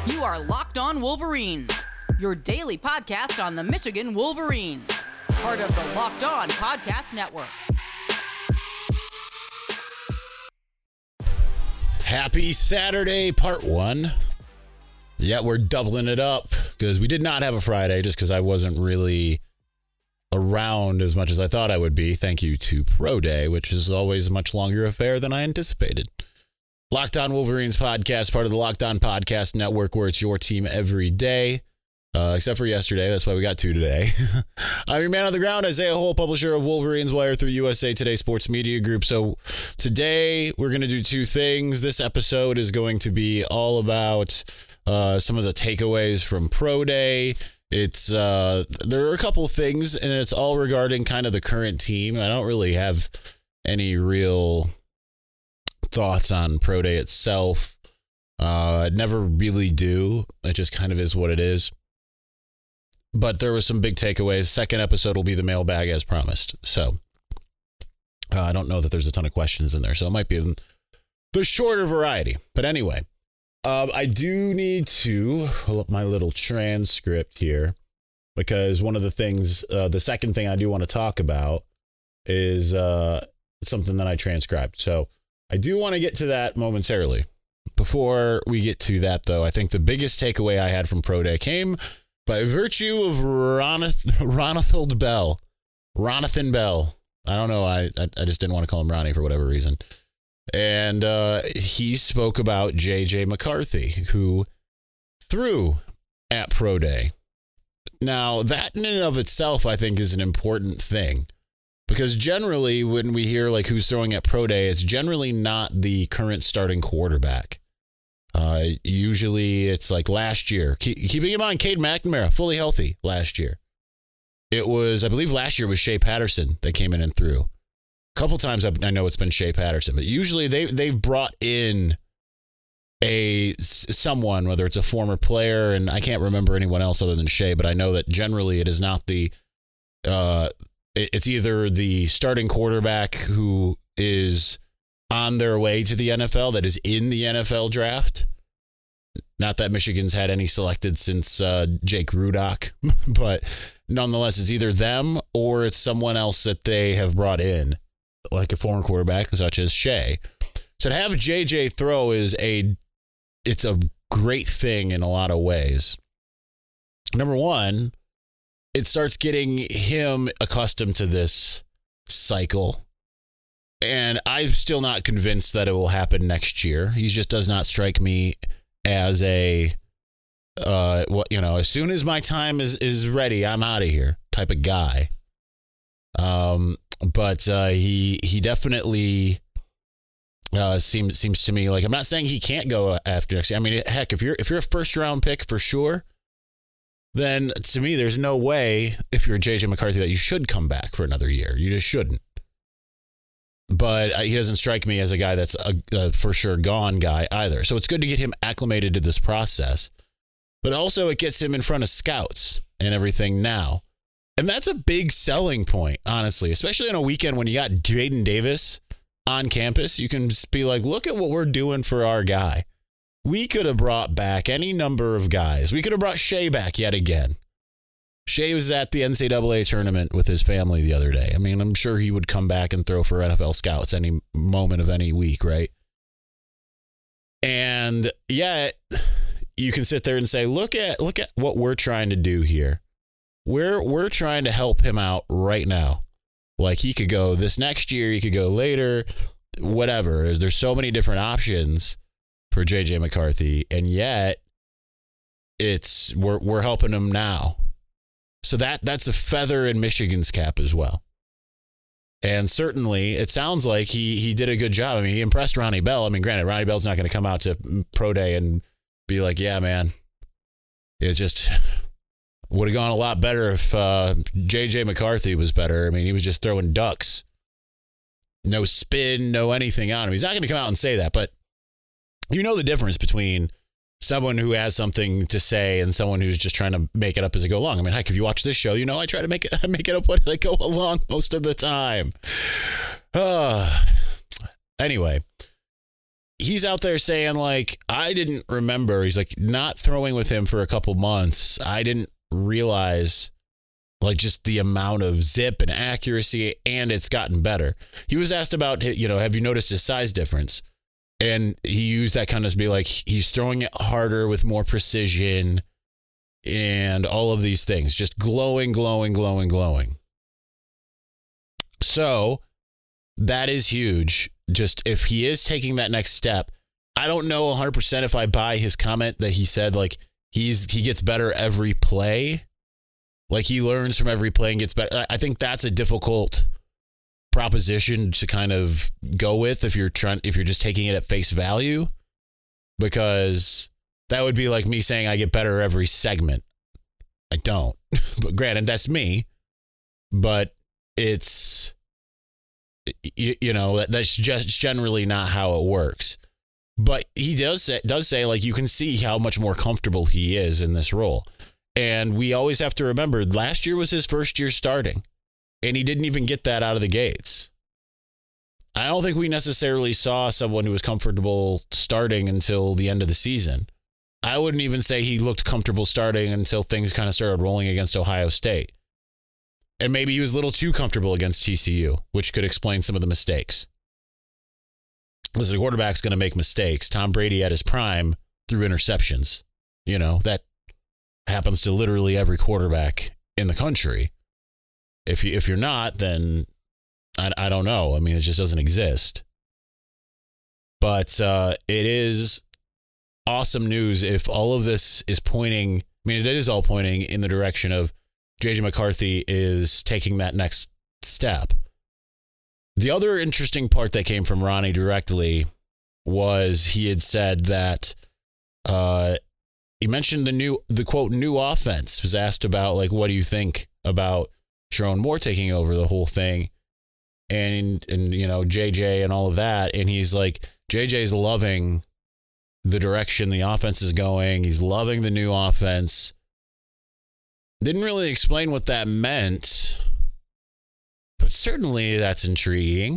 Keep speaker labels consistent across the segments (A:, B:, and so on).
A: You are Locked On Wolverines, your daily podcast on the Michigan Wolverines, part of the Locked On Podcast Network.
B: Happy Saturday, part one. Yeah, we're doubling it up because we did not have a Friday just because I wasn't really around as much as I thought I would be. Thank you to Pro Day, which is always a much longer affair than I anticipated. Locked On Wolverines podcast, part of the Locked On Podcast Network, where it's your team every day, except for yesterday. That's why we got two today. I'm your man on the ground, Isaiah Hole, publisher of Wolverines Wire through USA Today Sports Media Group. So today we're going to do two things. This episode is going to be all about some of the takeaways from Pro Day. It's there are a couple things, and it's all regarding kind of the current team. I don't really have any real thoughts on Pro Day itself. I never really do. It just kind of is what it is. But there were some big takeaways. Second episode will be the mailbag as promised. So I don't know that there's a ton of questions in there. So it might be the shorter variety. But anyway, I do need to pull up my little transcript here, because one of the things, the second thing I do want to talk about is something that I transcribed. So I do want to get to that momentarily. Before we get to that, though, I think the biggest takeaway I had from Pro Day came by virtue of Ronathan Bell. Ronathan Bell. I don't know. I just didn't want to call him Ronnie for whatever reason. And he spoke about JJ McCarthy, who threw at Pro Day. Now, that in and of itself, I think, is an important thing. Because generally, when we hear like who's throwing at Pro Day, it's generally not the current starting quarterback. Usually it's like last year. Keeping in mind, Cade McNamara, fully healthy last year. It was, I believe last year was Shea Patterson that came in and threw. A couple times I know it's been Shea Patterson, but usually they've brought in someone, whether it's a former player, and I can't remember anyone else other than Shea, but I know that generally it is not the it's either the starting quarterback who is on their way to the NFL, that is in the NFL draft. Not that Michigan's had any selected since Jake Rudock, but nonetheless, it's either them or it's someone else that they have brought in, like a former quarterback such as Shea. So to have JJ throw it's a great thing in a lot of ways. Number one, it starts getting him accustomed to this cycle. And I'm still not convinced that it will happen next year. He just does not strike me as as soon as my time is ready, I'm out of here type of guy. But he definitely seems to me like, I'm not saying he can't go after next year. I mean, heck, if you're a first round pick for sure, then to me, there's no way, if you're JJ McCarthy, that you should come back for another year. You just shouldn't. But he doesn't strike me as a guy that's a for sure gone guy either. So it's good to get him acclimated to this process. But also it gets him in front of scouts and everything now. And that's a big selling point, honestly, especially on a weekend when you got Jaden Davis on campus. You can just be like, look at what we're doing for our guy. We could have brought back any number of guys. We could have brought Shea back yet again. Shea was at the NCAA tournament with his family the other day. I mean, I'm sure he would come back and throw for NFL scouts any moment of any week, right? And yet, you can sit there and say, look at what we're trying to do here. We're trying to help him out right now. Like, he could go this next year, he could go later, whatever. There's so many different options for JJ McCarthy, and yet we're helping him now. So that's a feather in Michigan's cap as well. And certainly it sounds like he did a good job. I mean, he impressed Ronnie Bell. I mean, granted, Ronnie Bell's not going to come out to Pro Day and be like, yeah, man, it just would have gone a lot better if JJ McCarthy was better. I mean, he was just throwing ducks. No spin, no anything on him. He's not going to come out and say that, but you know the difference between someone who has something to say and someone who's just trying to make it up as they go along. I mean, heck, if you watch this show, you know I try to make it up as I go along most of the time. Anyway, he's out there saying, like, I didn't remember. He's like, not throwing with him for a couple months. I didn't realize, like, just the amount of zip and accuracy, and it's gotten better. He was asked about, you know, have you noticed his size difference? And he used that kind of to be like, he's throwing it harder with more precision and all of these things, just glowing. So that is huge. Just if he is taking that next step, I don't know 100% if I buy his comment that he said, like, he gets better every play. Like, he learns from every play and gets better. I think that's a difficult proposition to kind of go with if you're just taking it at face value, because that would be like me saying I get better every segment. I don't. But granted, that's me. But it's, you know, that's just generally not how it works. But he does say, like, you can see how much more comfortable he is in this role. And we always have to remember, last year was his first year starting, and he didn't even get that out of the gates. I don't think we necessarily saw someone who was comfortable starting until the end of the season. I wouldn't even say he looked comfortable starting until things kind of started rolling against Ohio State. And maybe he was a little too comfortable against TCU, which could explain some of the mistakes. Listen, the quarterback's going to make mistakes. Tom Brady at his prime threw interceptions. You know, that happens to literally every quarterback in the country. If you're not, then I don't know. I mean, it just doesn't exist. But it is awesome news if all of this is pointing. I mean, it is all pointing in the direction of J.J. McCarthy is taking that next step. The other interesting part that came from Ronnie directly was he had said that he mentioned the quote new offense. Was asked about, like, what do you think about Sherrone Moore taking over the whole thing, and you know, JJ and all of that, and he's like, JJ's loving the direction the offense is going. He's loving the new offense. Didn't really explain what that meant, but certainly that's intriguing.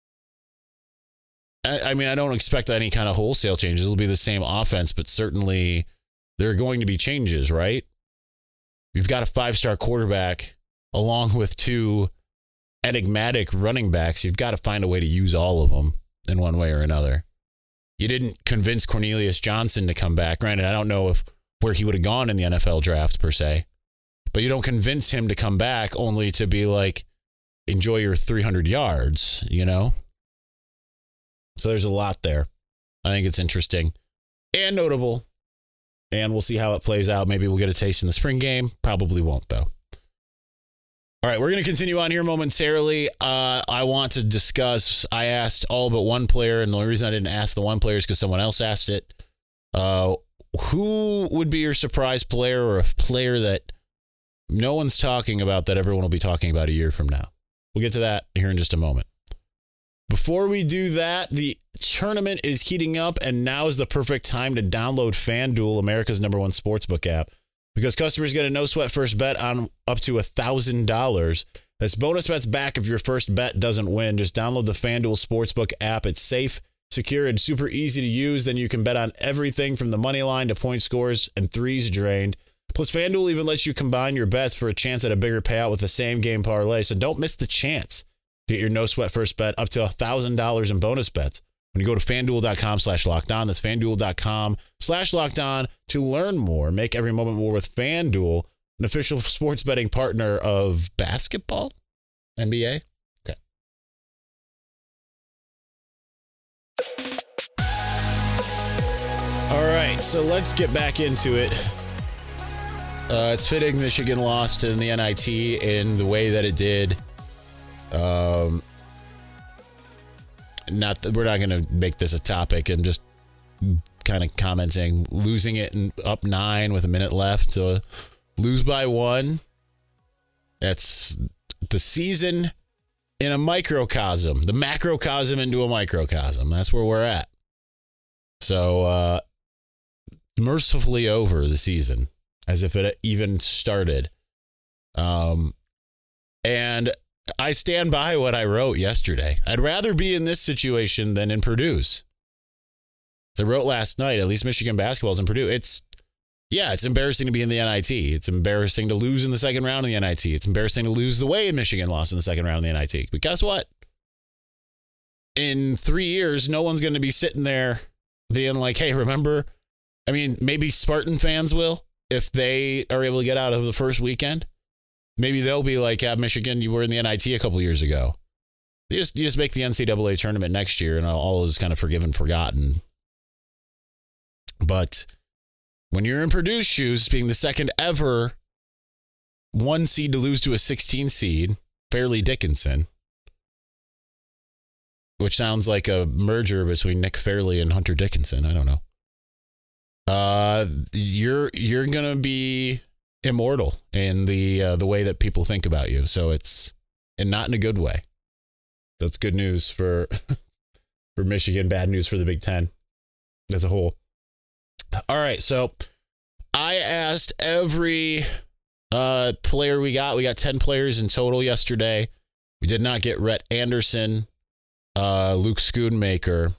B: I mean, I don't expect any kind of wholesale changes. It'll be the same offense, but certainly there are going to be changes, right? You've got a 5-star quarterback along with 2 enigmatic running backs. You've got to find a way to use all of them in one way or another. You didn't convince Cornelius Johnson to come back. Granted, I don't know where he would have gone in the NFL draft per se, but you don't convince him to come back only to be like, enjoy your 300 yards, you know? So there's a lot there. I think it's interesting and notable, and we'll see how it plays out. Maybe we'll get a taste in the spring game. Probably won't, though. All right, we're going to continue on here momentarily. I want to discuss, I asked all but one player, and the only reason I didn't ask the one player is because someone else asked it. Who would be your surprise player, or a player that no one's talking about that everyone will be talking about a year from now? We'll get to that here in just a moment. Before we do that, the tournament is heating up, and now is the perfect time to download FanDuel, America's #1 sportsbook app, because customers get a no-sweat first bet on up to $1,000. That's bonus bets back if your first bet doesn't win. Just download the FanDuel Sportsbook app. It's safe, secure, and super easy to use. Then you can bet on everything from the money line to point scores and threes drained. Plus, FanDuel even lets you combine your bets for a chance at a bigger payout with the same game parlay. So don't miss the chance to get your no-sweat first bet up to $1,000 in bonus bets when you go to FanDuel.com/lockedon. That's FanDuel.com/lockedon to learn more. Make every moment more with FanDuel, an official sports betting partner of basketball, NBA. Okay. All right, so let's get back into it. It's fitting Michigan lost in the NIT in the way that it did. We're not going to make this a topic. I'm just kind of commenting. Losing it and up 9 with a minute left to lose by 1. That's the season in a microcosm. The macrocosm into a microcosm. That's where we're at. So mercifully over the season, as if it even started. And I stand by what I wrote yesterday. I'd rather be in this situation than in Purdue's. As I wrote last night, at least Michigan basketball is in Purdue. It's embarrassing to be in the NIT. It's embarrassing to lose in the second round of the NIT. It's embarrassing to lose the way Michigan lost in the second round of the NIT. But guess what? In 3 years, no one's going to be sitting there being like, hey, remember? I mean, maybe Spartan fans will if they are able to get out of the first weekend. Maybe they'll be like, yeah, Michigan, you were in the NIT a couple years ago. You just make the NCAA tournament next year and all is kind of forgiven, forgotten. But when you're in Purdue's shoes, being the second ever 1 seed to lose to a 16 seed, Fairleigh Dickinson, which sounds like a merger between Nick Fairleigh and Hunter Dickinson. I don't know. You're gonna be immortal in the way that people think about you. So and not in a good way. That's good news for Michigan. Bad news for the Big Ten as a whole. All right, so I asked every player we got. We got 10 players in total yesterday. We did not get Rhett Anderson, Luke Schoonmaker,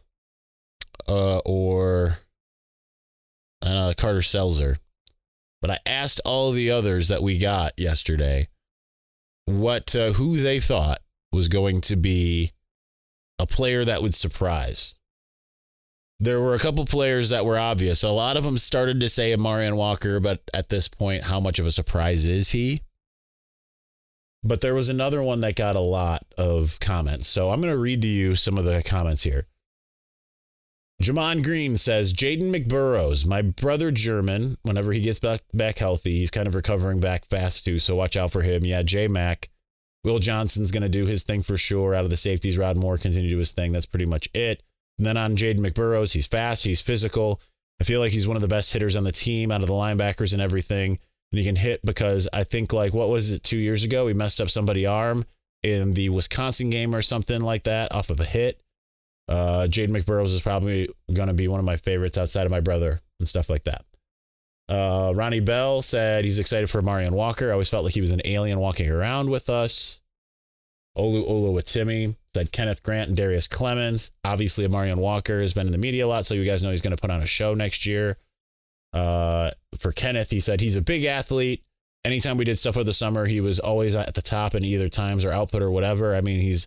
B: or Carter Seltzer. But I asked all the others that we got yesterday who they thought was going to be a player that would surprise. There were a couple players that were obvious. A lot of them started to say Amarian Walker, but at this point, how much of a surprise is he? But there was another one that got a lot of comments. So I'm going to read to you some of the comments here. Jamon Green says, Jaden McBurrows, my brother German, whenever he gets back healthy, he's kind of recovering back fast too, so watch out for him. Yeah, J-Mac. Will Johnson's going to do his thing for sure. Out of the safeties, Rod Moore continue to do his thing. That's pretty much it. And then on Jaden McBurrows, he's fast, he's physical. I feel like he's one of the best hitters on the team out of the linebackers and everything. And he can hit because I think, like, what was it, 2 years ago? He messed up somebody's arm in the Wisconsin game or something like that off of a hit. Jaden McBurrows is probably going to be one of my favorites outside of my brother and stuff like that. Ronnie Bell said he's excited for Amarian Walker. I always felt like he was an alien walking around with us. Olu Oluwatimi said Kenneth Grant and Darius Clemens. Obviously, Amarian Walker has been in the media a lot, so you guys know he's going to put on a show next year. For Kenneth, he said he's a big athlete. Anytime we did stuff over the summer, he was always at the top in either times or output or whatever. I mean, he's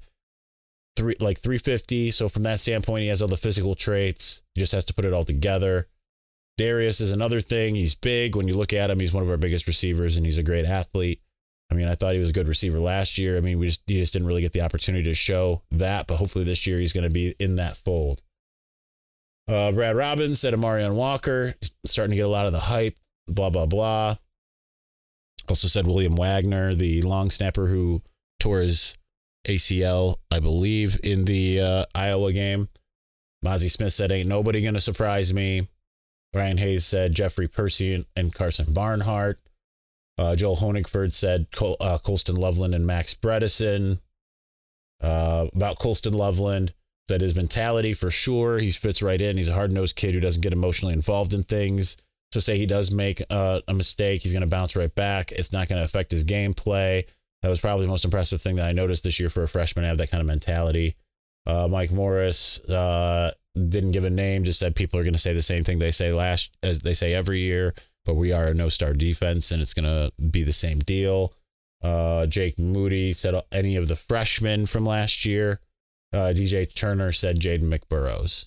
B: 350. So from that standpoint, he has all the physical traits. He just has to put it all together. Darius is another thing. He's big. When you look at him, he's one of our biggest receivers, and he's a great athlete. I mean, I thought he was a good receiver last year. I mean, he just didn't really get the opportunity to show that, but hopefully this year he's going to be in that fold. Brad Robbins said Amarian Walker, starting to get a lot of the hype, blah, blah, blah. Also said William Wagner, the long snapper who tore his ACL, I believe, in the Iowa game. Mozzie Smith said, ain't nobody going to surprise me. Ryan Hayes said Jeffrey Percy and Carson Barnhart. Joel Honigford said Colston Loveland and Max Bredesen. About Colston Loveland, said his mentality for sure. He fits right in. He's a hard-nosed kid who doesn't get emotionally involved in things. So say he does make a mistake, he's going to bounce right back. It's not going to affect his gameplay. That was probably the most impressive thing that I noticed this year for a freshman to have that kind of mentality. Mike Morris didn't give a name, just said people are going to say the same thing as they say every year, but we are a no-star defense, and it's going to be the same deal. Jake Moody said any of the freshmen from last year. DJ Turner said Jaden McBurrows.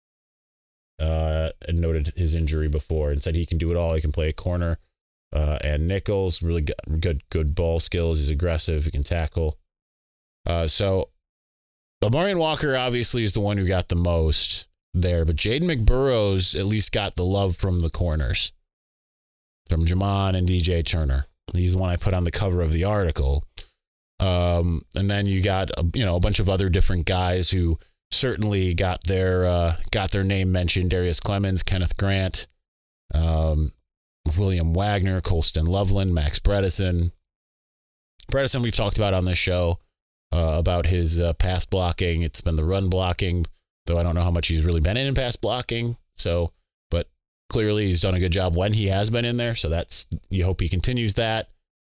B: And noted his injury before and said he can do it all. He can play a corner and nickels. Really good ball skills. He's aggressive. He can tackle. So Amarian Walker obviously is the one who got the most there, but Jaden McBurrows at least got the love from the corners, from Jamon and DJ Turner. He's the one I put on the cover of the article. And then you got a bunch of other different guys who certainly got their name mentioned. Darius Clemens, Kenneth Grant, William Wagner, Colston Loveland, Max Bredesen. Bredesen we've talked about on this show about his pass blocking. It's been the run blocking, though I don't know how much he's really been in pass blocking. So, but clearly he's done a good job when he has been in there. So you hope he continues that.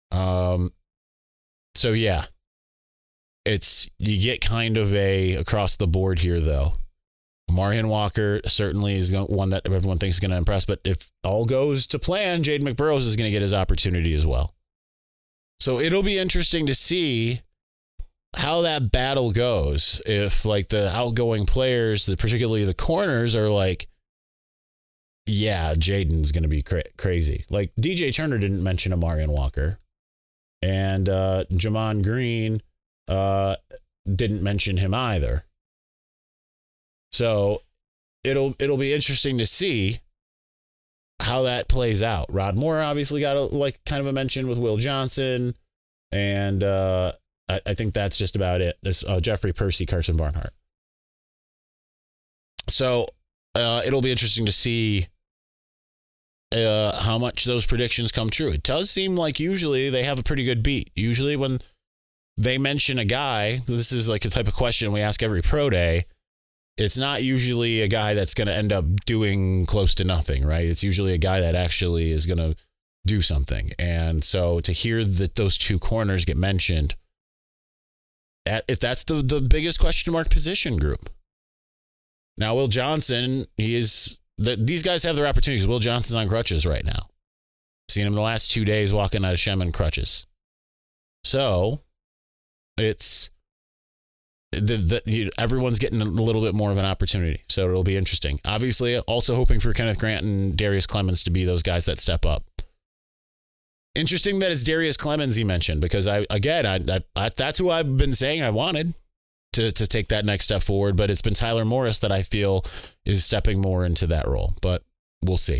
B: So yeah, you get kind of a across the board here though. Marion Walker certainly is one that everyone thinks is going to impress. But if all goes to plan, Jaden McBurrows is going to get his opportunity as well. So it'll be interesting to see how that battle goes. If like the outgoing players, particularly the corners, are like, yeah, Jaden's going to be crazy. Like DJ Turner didn't mention a Marion Walker, and Jamon Green didn't mention him either. So it'll be interesting to see how that plays out. Rod Moore obviously got kind of a mention with Will Johnson, and I think that's just about it. This Jeffrey Percy, Carson Barnhart. So it'll be interesting to see how much those predictions come true. It does seem like usually they have a pretty good beat. Usually when they mention a guy, this is like a type of question we ask every pro day. It's not usually a guy that's going to end up doing close to nothing, right? It's usually a guy that actually is going to do something. And so to hear that those two corners get mentioned, if that's the biggest question mark position group. Now, Will Johnson, these guys have their opportunities. Will Johnson's on crutches right now. Seen him the last 2 days walking out of Shem in crutches. So it's everyone's getting a little bit more of an opportunity. So it'll be interesting. Obviously, also hoping for Kenneth Grant and Darius Clemens to be those guys that step up. Interesting that it's Darius Clemens he mentioned, because I that's who I've been saying I wanted to take that next step forward, but it's been Tyler Morris that I feel is stepping more into that role, but we'll see.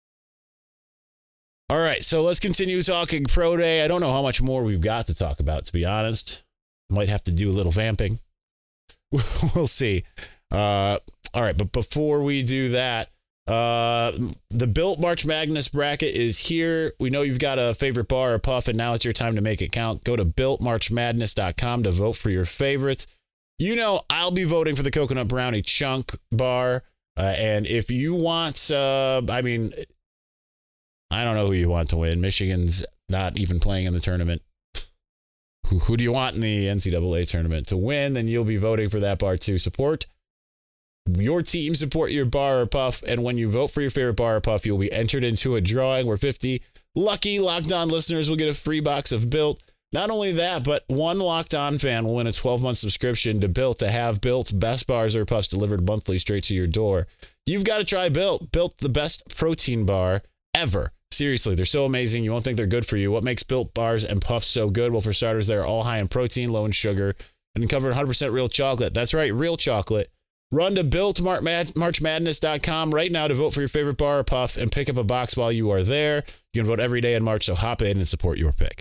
B: All right, so let's continue talking Pro Day. I don't know how much more we've got to talk about, to be honest. Might have to do a little vamping. We'll see. All right, but before we do that, the Built March Madness bracket is here. We know you've got a favorite bar or puff, and now it's your time to make it count. Go to BuiltMarchMadness.com to vote for your favorites. You know I'll be voting for the Coconut Brownie Chunk bar, and if you want, I don't know who you want to win. Michigan's not even playing in the tournament. Who do you want in the NCAA tournament to win? Then you'll be voting for that bar to support your team, support your bar or puff. And when you vote for your favorite bar or puff, you'll be entered into a drawing where 50 lucky Locked On listeners will get a free box of Built. Not only that, but one Locked On fan will win a 12-month subscription to Built to have Built's best bars or puffs delivered monthly straight to your door. You've got to try Built. Built, the best protein bar ever. Seriously, they're so amazing. You won't think they're good for you. What makes Built bars and puffs so good? Well, for starters, they're all high in protein, low in sugar, and covered 100% real chocolate. That's right, real chocolate. Run to BuiltMarchMadness.com right now to vote for your favorite bar or puff and pick up a box while you are there. You can vote every day in March, so hop in and support your pick.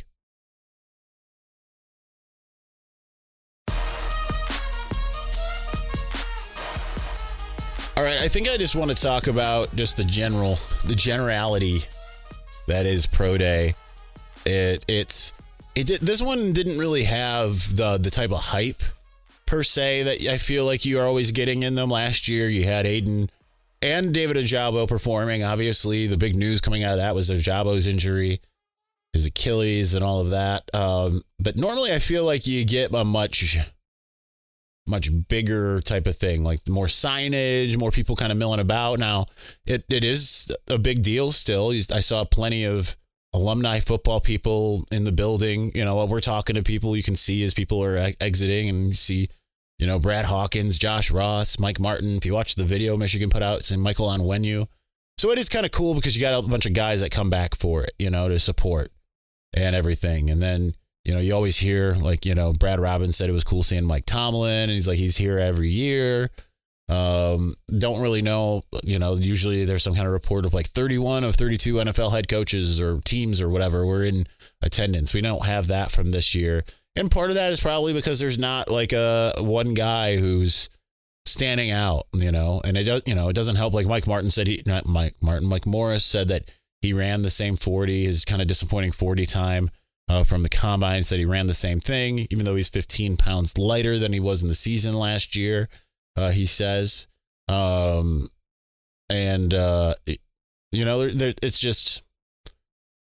B: All right, I think I just want to talk about just the generality that is Pro Day. This one didn't really have the type of hype per se that I feel like you are always getting in them. Last year, you had Aiden and David Ojabo performing. Obviously, the big news coming out of that was Ojabo's injury, his Achilles, and all of that. But normally, I feel like you get a much bigger type of thing, like more signage, more people kind of milling about. Now, it is a big deal still. I saw plenty of alumni football people in the building. You know, we're talking to people, you can see as people are exiting, and you see, you know, Brad Hawkins, Josh Ross, Mike Martin. If you watch the video Michigan put out, it's in Michael Onwenu. So it is kind of cool because you got a bunch of guys that come back for it, you know, to support and everything. And then, you know, you always hear, like, you know, Brad Robbins said it was cool seeing Mike Tomlin, and he's like, he's here every year. Don't really know, you know, usually there's some kind of report of like 31 of 32 NFL head coaches or teams or whatever were in attendance. We don't have that from this year. And part of that is probably because there's not like one guy who's standing out, you know, and it doesn't help. Like Mike Morris said that he ran the same 40, his kind of disappointing 40 time from the combine, said he ran the same thing, even though he's 15 pounds lighter than he was in the season last year. He says, you know, it's just,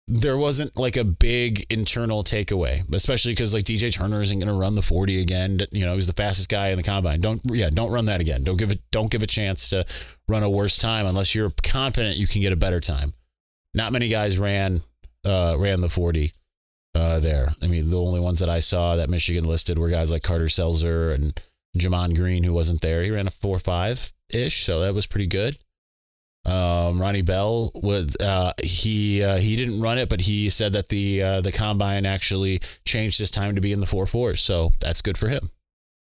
B: there wasn't like a big internal takeaway, especially because like DJ Turner isn't going to run the 40 again. You know, he's the fastest guy in the combine. Don't run that again. Don't give a chance to run a worse time unless you're confident you can get a better time. Not many guys ran the 40 there. I mean, the only ones that I saw that Michigan listed were guys like Carter Seltzer and Jamon Green, who wasn't there. He ran a 4.5-ish, so that was pretty good. Ronnie Bell was he didn't run it, but he said that the combine actually changed his time to be in the 4.4s, so that's good for him.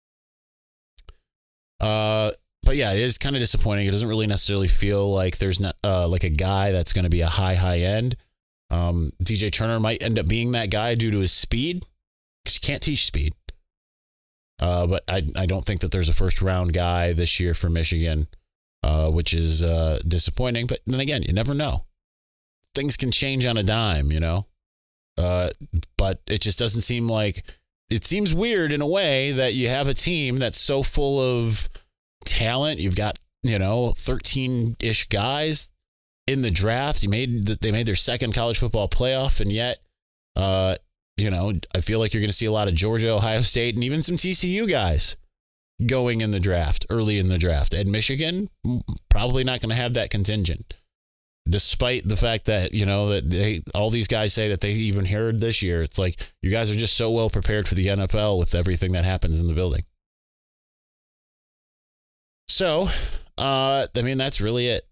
B: But yeah, it is kind of disappointing. It doesn't really necessarily feel like there's not like a guy that's going to be a high end. DJ Turner might end up being that guy due to his speed, because you can't teach speed. But I don't think that there's a first round guy this year for Michigan. Which is disappointing. But then again, you never know. Things can change on a dime, you know. But it just doesn't seem like... It seems weird in a way that you have a team that's so full of talent. You've got, 13-ish guys in the draft. They made their second college football playoff, and yet, I feel like you're going to see a lot of Georgia, Ohio State, and even some TCU guys going in the draft, early in the draft. And Michigan, probably not going to have that contingent, despite the fact that, that all these guys say that they even heard this year. It's like, you guys are just so well prepared for the NFL with everything that happens in the building. So, that's really it.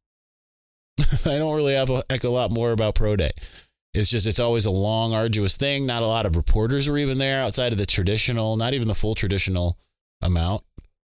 B: I don't really have a heck of a lot more about Pro Day. It's always a long, arduous thing. Not a lot of reporters were even there outside of the traditional, not even the full traditional amount.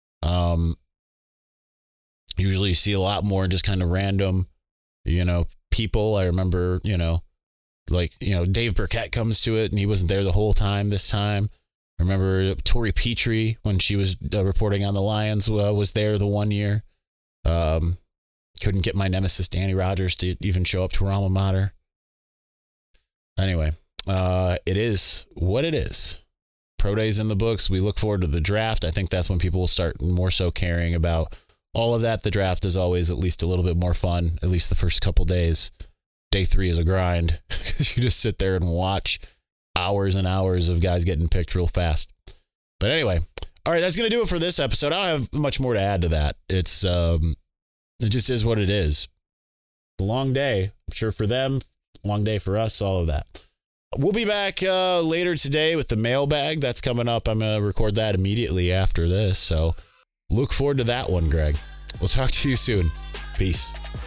B: Usually you see a lot more just kind of random, people. I remember, Dave Burkett comes to it and he wasn't there the whole time this time. I remember Tori Petrie, when she was reporting on the Lions, was there the one year. Couldn't get my nemesis Danny Rogers to even show up to her alma mater. Anyway, it is what it is. Pro Day's in the books. We look forward to the draft. I think that's when people will start more so caring about all of that. The draft is always at least a little bit more fun, at least the first couple days. Day 3 is a grind. You just sit there and watch hours and hours of guys getting picked real fast. But anyway, all right, that's going to do it for this episode. I don't have much more to add to that. It just is what it is. A long day, I'm sure, for them. Long day for us, all of that. We'll be back later today with the mailbag. That's coming up. I'm going to record that immediately after this. So look forward to that one, Greg. We'll talk to you soon. Peace.